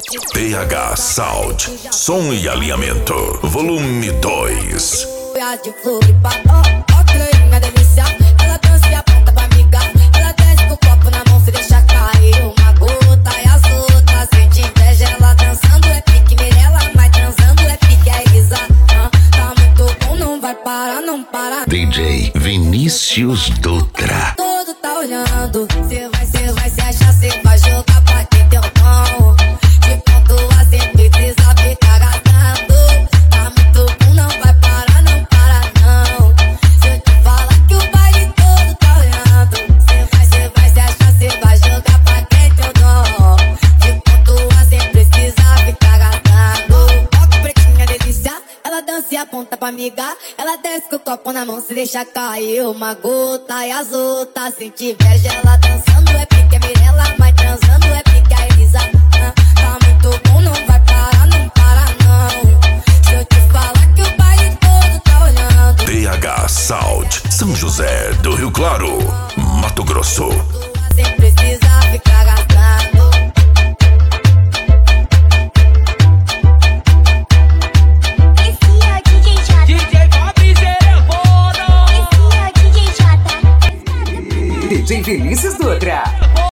PH Sound, som e alinhamento, volume 2. De Floripa, ó, creinha delícia. Ela dança e aponta pra amiga. Ela desce com o copo na mão, se deixa cair uma gota. E as outras sente inveja. Ela dançando é pique Mirella, mas transando é pique a Elisa. Tá muito bom, não vai parar, não para. DJ Vinícius Dutra. Todo tá olhando, cê vai se achar, cê vai jogar pra quem tem o pão. De ponto a cem precisa ficar gastando. Tá muito bom, não vai parar, não para não. Se eu te falar que o baile todo tá olhando, cê vai se achar, cê vai jogar pra quem tem o dom. De ponto a cem precisa ficar gastando. Ó que pretinha delícia, ela dança e aponta pra amiga. Ela desce com o copo na mão, se deixa cair uma gota. E as outras sente inveja. Ela dançando é pique Mirella, mas transando é pique a Elisa. Tá muito bom, não vai parar, não para não. Se eu te falar que o baile todo tá olhando. PH Sound, São José do Rio Claro, Mato Grosso. Sem precisar ficar gastando. Esse é o DJ Jota. DJ Fabrício é foda. Esse é o DJ Jota. DJ Vinícius Dutra.